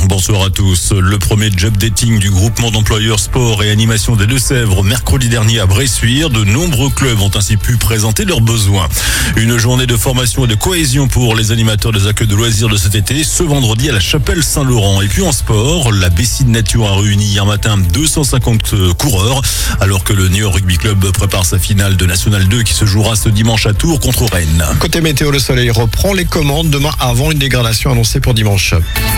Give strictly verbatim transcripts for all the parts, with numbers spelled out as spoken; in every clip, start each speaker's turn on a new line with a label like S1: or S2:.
S1: Bonsoir à tous. Le premier job dating du groupement d'employeurs sport et animation des Deux-Sèvres mercredi dernier à Bressuire. De nombreux clubs ont ainsi pu présenter leurs besoins. Une journée de formation et de cohésion pour les animateurs des accueils de loisirs de cet été, ce vendredi à la Chapelle Saint-Laurent. Et puis en sport, la Bessine Nature a réuni hier matin deux cent cinquante coureurs, alors que le New York Rugby Club prépare sa finale de National deux qui se jouera ce dimanche à Tours contre Rennes.
S2: Côté météo, le soleil reprend les commandes demain avant une dégradation annoncée pour dimanche.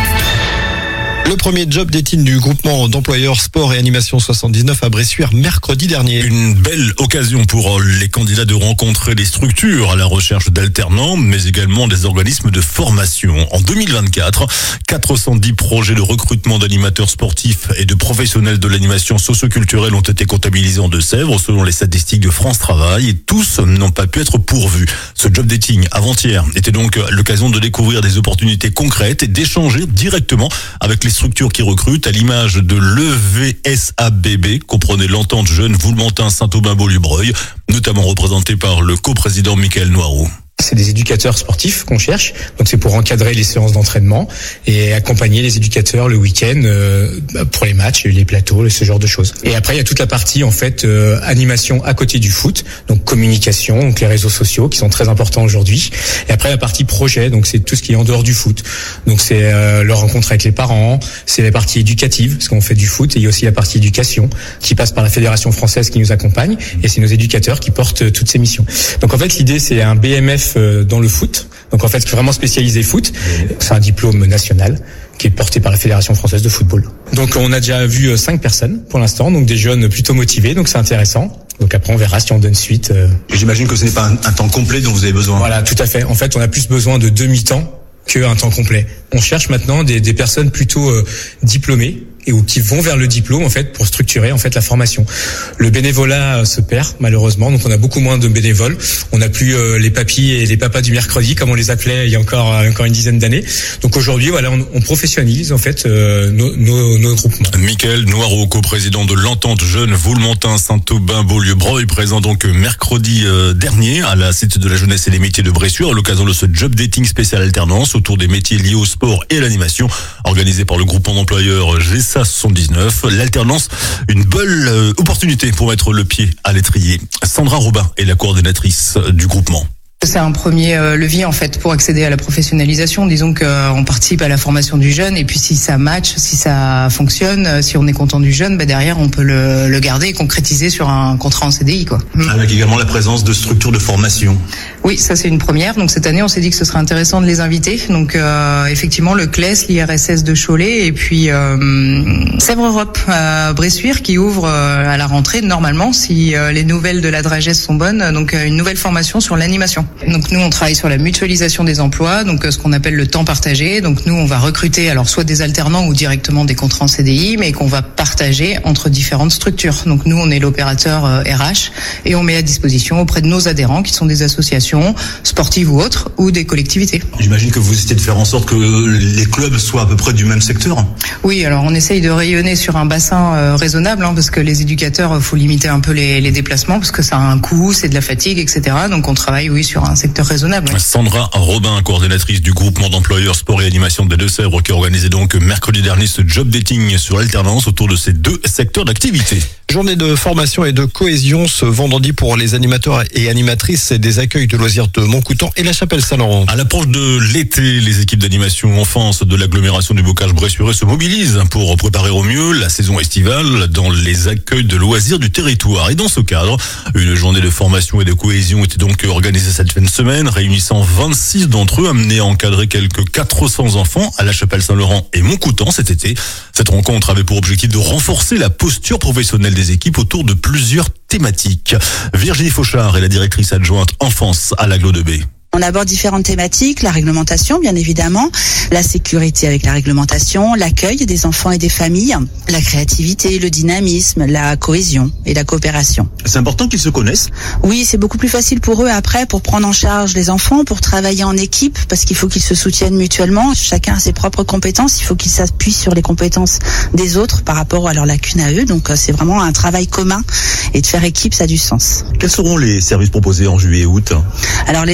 S2: Le premier job dating du groupement d'employeurs sport et animation soixante-dix-neuf à Bressuire mercredi dernier.
S1: Une belle occasion pour les candidats de rencontrer les structures à la recherche d'alternants, mais également des organismes de formation. En deux mille vingt-quatre, quatre cent dix projets de recrutement d'animateurs sportifs et de professionnels de l'animation socio-culturelle ont été comptabilisés en Deux-Sèvres selon les statistiques de France Travail et tous n'ont pas pu être pourvus. Ce job dating avant-hier était donc l'occasion de découvrir des opportunités concrètes et d'échanger directement avec les structures qui recrutent, à l'image de l'E V S A B B, comprenait l'entente jeune Voulmontin Saint-Aubin-Beaulieu-Breuil, notamment représenté par le coprésident Michael Noireau.
S3: C'est des éducateurs sportifs qu'on cherche, donc c'est pour encadrer les séances d'entraînement et accompagner les éducateurs le week-end euh, pour les matchs, les plateaux, ce genre de choses. Et après il y a toute la partie en fait euh, animation à côté du foot, donc communication, donc les réseaux sociaux qui sont très importants aujourd'hui. Et après la partie projet, donc c'est tout ce qui est en dehors du foot. Donc c'est euh, leur rencontre avec les parents, c'est la partie éducative parce qu'on fait du foot, et il y a aussi la partie éducation qui passe par la Fédération française qui nous accompagne, et c'est nos éducateurs qui portent toutes ces missions. Donc en fait l'idée c'est un B M F dans le foot, donc en fait vraiment spécialisé foot. C'est un diplôme national qui est porté par la Fédération française de football. Donc on a déjà vu cinq personnes pour l'instant, donc des jeunes plutôt motivés, donc c'est intéressant. Donc après on verra si on donne suite.
S4: J'imagine que ce n'est pas un, un temps complet dont vous avez besoin.
S3: Voilà, tout à fait. En fait on a plus besoin de demi-temps qu'un temps complet. On cherche maintenant des, des personnes plutôt euh, diplômées et ou qui vont vers le diplôme en fait pour structurer en fait la formation. Le bénévolat se perd malheureusement, donc on a beaucoup moins de bénévoles. On n'a plus euh, les papis et les papas du mercredi comme on les appelait il y a encore euh, encore une dizaine d'années. Donc aujourd'hui voilà, on, on professionnalise en fait euh, nos, nos, nos groupements.
S1: Michael Noireau, coprésident de l'entente jeune Voulmontin Saint-Aubin-Beaulieu-Breuil, présent donc mercredi euh, dernier à la Cité de la Jeunesse et des Métiers de Bressuire à l'occasion de ce job dating spécial alternance autour des métiers liés au sport et à l'animation organisé par le groupement d'employeurs G S A soixante-dix-neuf. L'alternance, une belle euh, opportunité pour mettre le pied à l'étrier. Sandra Robin est la coordinatrice du groupement.
S5: C'est un premier levier en fait pour accéder à la professionnalisation. Disons qu'on participe à la formation du jeune, et puis si ça match, si ça fonctionne, si on est content du jeune, bah derrière on peut le, le garder et concrétiser sur un contrat en C D I quoi.
S4: Avec également la présence de structures de formation.
S5: Oui, ça c'est une première. Donc cette année on s'est dit que ce serait intéressant de les inviter. Donc euh, effectivement le C L E S, l'I R S S de Cholet et puis euh, Sèvres Europe à Bressuire qui ouvre euh, à la rentrée normalement si euh, les nouvelles de la Dragesse sont bonnes. Donc euh, une nouvelle formation sur l'animation. Donc nous on travaille sur la mutualisation des emplois, donc ce qu'on appelle le temps partagé. Donc nous on va recruter alors soit des alternants ou directement des contrats en C D I, mais qu'on va partager entre différentes structures. Donc nous on est l'opérateur euh, R H et on met à disposition auprès de nos adhérents qui sont des associations sportives ou autres ou des collectivités.
S4: J'imagine que vous essayez de faire en sorte que les clubs soient à peu près du même secteur.
S5: Oui, alors on essaye de rayonner sur un bassin euh, raisonnable hein, parce que les éducateurs, il faut limiter un peu les, les déplacements parce que ça a un coût, c'est de la fatigue, et cetera. Donc on travaille oui sur un secteur raisonnable. Oui.
S1: Sandra Robin, coordinatrice du groupement d'employeurs sport et animation des Deux-Sèvres, qui a organisé donc mercredi dernier ce job dating sur l'alternance autour de ces deux secteurs d'activité.
S2: Journée de formation et de cohésion ce vendredi pour les animateurs et animatrices des accueils de loisirs de Montcoutan et la Chapelle Saint-Laurent.
S1: À l'approche de l'été, les équipes d'animation enfance de l'agglomération du Bocage-Bressuire se mobilisent pour préparer au mieux la saison estivale dans les accueils de loisirs du territoire. Et dans ce cadre, une journée de formation et de cohésion était donc organisée cette fin de semaine, réunissant vingt-six d'entre eux, amenés à encadrer quelques quatre cents enfants à la Chapelle Saint-Laurent et Montcoutan cet été. Cette rencontre avait pour objectif de renforcer la posture professionnelle des équipes autour de plusieurs thématiques. Virginie Fauchard est la directrice adjointe enfance à l'Agglo de B.
S6: On aborde différentes thématiques, la réglementation bien évidemment, la sécurité avec la réglementation, l'accueil des enfants et des familles, la créativité, le dynamisme, la cohésion et la coopération.
S4: C'est important qu'ils se connaissent.
S6: Oui, c'est beaucoup plus facile pour eux après pour prendre en charge les enfants, pour travailler en équipe parce qu'il faut qu'ils se soutiennent mutuellement. Chacun a ses propres compétences, il faut qu'ils s'appuient sur les compétences des autres par rapport à leurs lacunes à eux. Donc c'est vraiment un travail commun et de faire équipe, ça a du sens.
S4: Quels seront les services proposés en juillet et août ?
S6: Alors les deux accueils de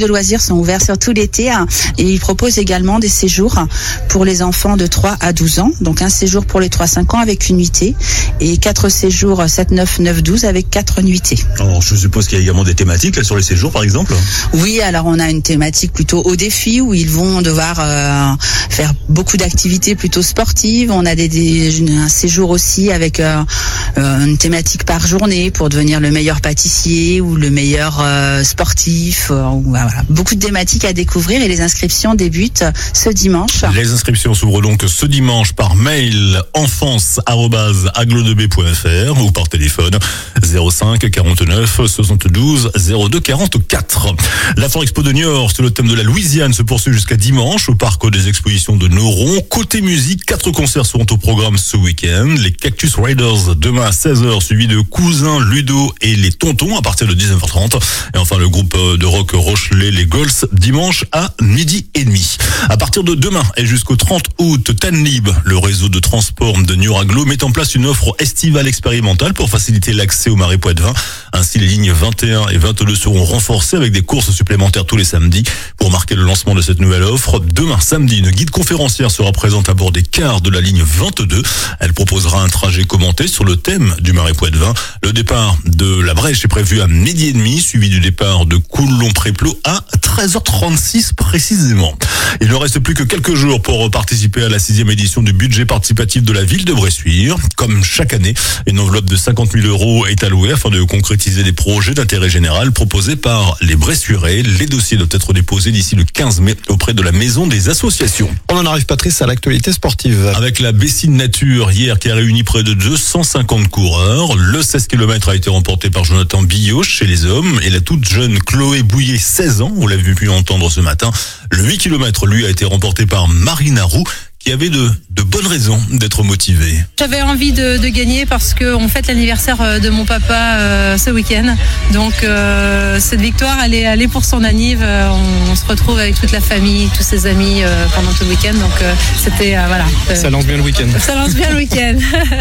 S6: de loisirs sont ouverts sur tout l'été hein, et ils proposent également des séjours pour les enfants de trois à douze ans. Donc un séjour pour les trois à cinq ans avec une nuitée et quatre séjours sept, neuf, neuf, douze avec quatre nuitées.
S4: Alors je suppose qu'il y a également des thématiques là, sur les séjours par exemple.
S6: Oui, alors on a une thématique plutôt au défi où ils vont devoir euh, faire beaucoup d'activités plutôt sportives. On a des, des, un séjour aussi avec euh, une thématique par journée pour devenir le meilleur pâtissier ou le meilleur euh, sportif. Euh, voilà. Beaucoup de thématiques à découvrir et les inscriptions débutent ce dimanche.
S1: Les inscriptions s'ouvrent donc ce dimanche par mail enfance arobase aglo2b point fr ou par téléphone zéro cinq quarante-neuf soixante-douze zéro deux quarante-quatre. La Foire Expo de Niort sur le thème de la Louisiane se poursuit jusqu'à dimanche au parc des expositions de Noron. Côté musique, quatre concerts seront au programme ce week-end. Les Cactus Riders demain à seize heures, suivi de Cousin, Ludo et les Tontons à partir de dix-neuf heures trente. Et enfin le groupe de rock Rochelet, les Gols, dimanche à midi et demi. À partir de demain et jusqu'au trente août, Tanlib, le réseau de transport de Niort Aglo, met en place une offre estivale expérimentale pour faciliter l'accès au Marais Poitevin. Ainsi, les lignes vingt et un et vingt-deux seront renforcées avec des courses supplémentaires tous les samedis. Pour marquer le lancement de cette nouvelle offre, demain samedi, une guide conférencière sera présente à bord des cars de la ligne vingt-deux. Elle proposera un trajet commenté sur le thème du Marais Poitevin. Le départ de la Brèche est prévu à midi et demi, suivi du départ de Coulon-Préplot à treize heures trente-six précisément. Il ne reste plus que quelques jours pour participer à la sixième édition du budget participatif de la ville de Bressuire. Comme chaque année, une enveloppe de cinquante mille euros est allouée afin de concrétiser des projets d'intérêt général proposés par les Bressuirais. Les dossiers doivent être déposés d'ici le quinze mai auprès de la maison des associations.
S2: On en arrive, Patrice, à l'actualité sportive.
S1: Avec la Bessine Nature hier qui a réuni près de deux cent cinquante coureurs. Le seize kilomètres a été remporté par Jonathan Billot chez les hommes et la toute jeune Chloé Bouillet, seize ans, on l'a vu pu entendre ce matin. Le huit kilomètres, lui, a été remporté par Marina Roux, qui avait de, de bonnes raisons d'être motivée.
S7: J'avais envie de, de gagner parce qu'on fête l'anniversaire de mon papa euh, ce week-end. Donc euh, cette victoire, elle est, elle est pour son anniv. Euh, on, on se retrouve avec toute la famille, tous ses amis euh, pendant tout le week-end. Donc euh, c'était, euh, voilà. Euh,
S3: Ça lance bien le week-end.
S7: Ça lance bien le week-end.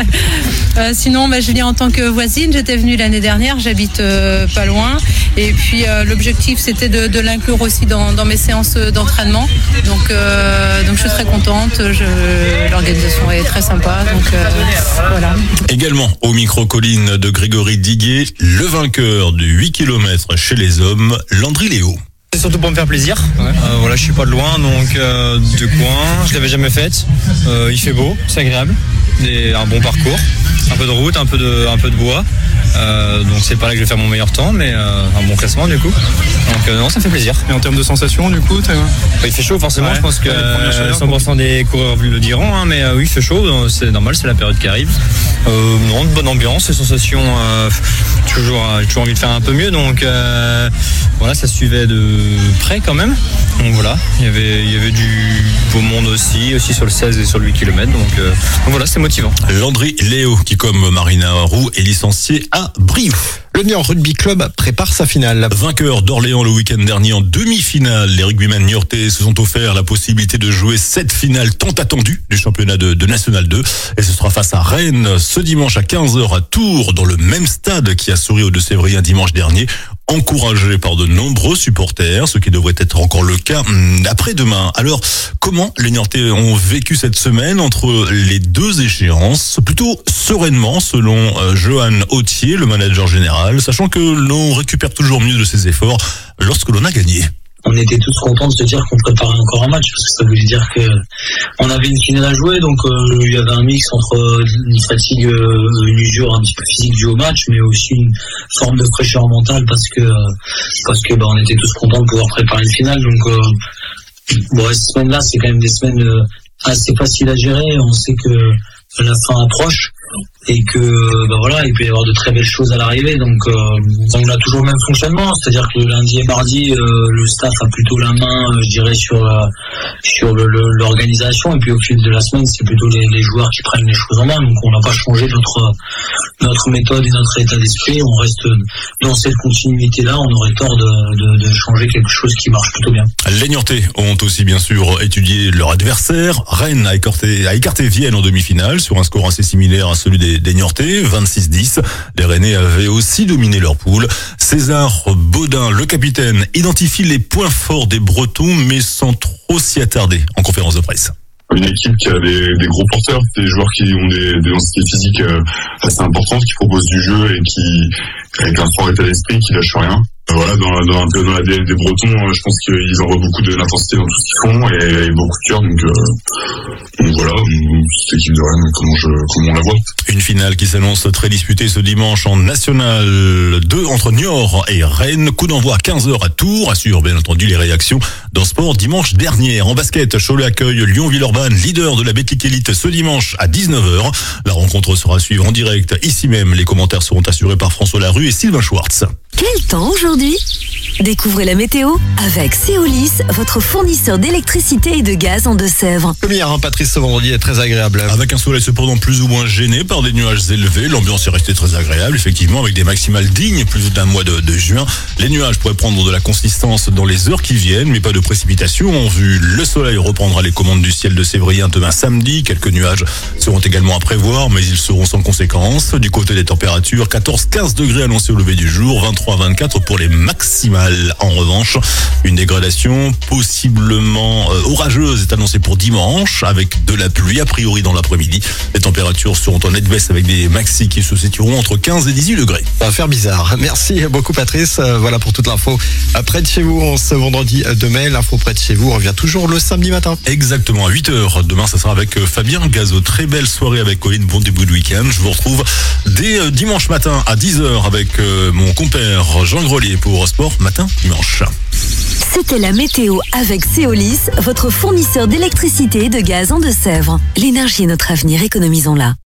S7: euh, sinon, bah, je viens en tant que voisine. J'étais venue l'année dernière, j'habite euh, pas loin. Et puis euh, l'objectif, c'était de, de l'inclure aussi dans, dans mes séances d'entraînement. Donc, euh, donc je suis très contente. Je, l'organisation est très sympa, donc euh, voilà.
S1: Également au micro-colline de Grégory Diguet, le vainqueur du huit kilomètres chez les hommes, Landry Léo.
S8: C'est surtout pour me faire plaisir. Ouais. Euh, voilà, je suis pas de loin, donc euh, de coin. Je l'avais jamais faite. Euh, il fait beau, c'est agréable. Et un bon parcours, un peu de route, un peu de, un peu de bois. Euh, donc c'est pas là que je vais faire mon meilleur temps, mais euh, un bon classement du coup. Donc euh, non, ça me fait plaisir.
S9: Et en termes de sensations, du coup, t'as...
S8: Il fait chaud forcément. Ouais, je pense que euh, cent pour cent des coureurs le diront, hein, mais euh, oui, il fait chaud. C'est normal, c'est la période qui arrive. Euh, non, de bonne ambiance, les sensations. Euh, toujours, euh, j'ai toujours envie de faire un peu mieux, donc euh, voilà, ça suivait de près quand même. Donc voilà, il y avait, il y avait du beau monde aussi, aussi sur le seize et sur le huit kilomètres. Donc, euh, donc voilà, c'est motivant.
S1: Landry Léo, qui comme Marina Roux est licencié à Brive.
S2: Le Niort Rugby Club prépare sa finale.
S1: Vainqueur d'Orléans le week-end dernier en demi-finale, les rugbymen niortais se sont offerts la possibilité de jouer cette finale tant attendue du championnat de, de National deux. Et ce sera face à Rennes ce dimanche à quinze heures à Tours, dans le même stade qui a souri aux Deux-Sévriens dimanche dernier. Encouragé par de nombreux supporters, ce qui devrait être encore le cas après-demain. Alors, comment les Niortais ont vécu cette semaine entre les deux échéances? Plutôt sereinement, selon euh, Johan Autier, le manager général, sachant que l'on récupère toujours mieux de ses efforts lorsque l'on a gagné.
S10: On était tous contents de se dire qu'on préparait encore un match, parce que ça voulait dire que on avait une finale à jouer, donc euh, il y avait un mix entre une fatigue, euh, une usure un petit peu physique due au match, mais aussi une forme de fraîcheur mentale, parce que euh, parce que bah, on était tous contents de pouvoir préparer une finale. Donc euh, bon, ces semaines-là, c'est quand même des semaines euh, assez faciles à gérer. On sait que la fin approche et que bah voilà, il peut y avoir de très belles choses à l'arrivée. Donc euh, on a toujours le même fonctionnement, c'est-à-dire que le lundi et mardi, euh, le staff a plutôt la main, euh, je dirais, sur euh, sur le, le, l'organisation, et puis au fil de la semaine, c'est plutôt les, les joueurs qui prennent les choses en main. Donc on n'a pas changé notre notre méthode et notre état d'esprit. On reste dans cette continuité-là. On aurait tort de, de, de changer quelque chose qui marche plutôt bien.
S1: Les Niortais ont aussi bien sûr étudié leur adversaire. Rennes a écarté, a écarté Vienne en demi-finale sur un score assez similaire à celui des, des Niortais, vingt-six dix. Les Rennais avaient aussi dominé leur poule. César Baudin, le capitaine, identifie les points forts des Bretons, mais sans trop s'y attarder en conférence de presse.
S9: Une équipe qui a des, des gros porteurs, des joueurs qui ont des, des densités physiques assez importantes, qui proposent du jeu et qui, avec un fort état d'esprit, qui lâchent rien. Voilà, dans, dans, un peu dans la D N des Bretons, je pense qu'ils envoient beaucoup d'intensité dans tout ce qu'ils font et, et beaucoup de cœur. Donc, euh, donc voilà, cette équipe de Rennes, comment, je, comment on la voit.
S1: Une finale qui s'annonce très disputée ce dimanche en National deux entre Niort et Rennes. Coup d'envoi à quinze heures à Tours. Assure bien entendu les réactions dans Sport dimanche dernier. En basket, Cholet accueille Lyon-Villeurbanne, leader de la Betclic Elite, ce dimanche à dix-neuf heures. La rencontre sera à suivre en direct ici même. Les commentaires seront assurés par François Larue et Sylvain Schwartz.
S11: Quel temps aujourd'hui ? Découvrez la météo avec Céolis, votre fournisseur d'électricité et de gaz en Deux-Sèvres.
S2: Comme hier, hein, Patrice, ce vendredi est très agréable.
S1: Avec un soleil cependant plus ou moins gêné par des nuages élevés, l'ambiance est restée très agréable, effectivement, avec des maximales dignes plus d'un mois de, de juin. Les nuages pourraient prendre de la consistance dans les heures qui viennent, mais pas de précipitations en vue. Le soleil reprendra les commandes du ciel de Sévrien demain samedi. Quelques nuages seront également à prévoir, mais ils seront sans conséquence. Du côté des températures, quatorze à quinze degrés annoncés au lever du jour, vingt-trois à vingt-quatre pour les maximales. En revanche, une dégradation possiblement euh, orageuse est annoncée pour dimanche, avec de la pluie a priori dans l'après-midi. Les températures seront en nette baisse avec des maxis qui se situeront entre quinze et dix-huit degrés.
S2: Ça va faire bizarre. Merci beaucoup Patrice. Euh, voilà pour toute l'info. Près de chez vous, on ce vendredi de mai. L'info près de chez vous revient toujours le samedi matin.
S1: Exactement, à huit heures. Demain, ça sera avec Fabien Gazot. Très belle soirée avec Colline. Bon début de week-end. Je vous retrouve dès euh, dimanche matin à dix heures avec euh, mon compère Jean Grelier pour Sport Matin Dimanche.
S11: C'était la météo avec Céolis, votre fournisseur d'électricité et de gaz en Deux-Sèvres. L'énergie est notre avenir, économisons-la.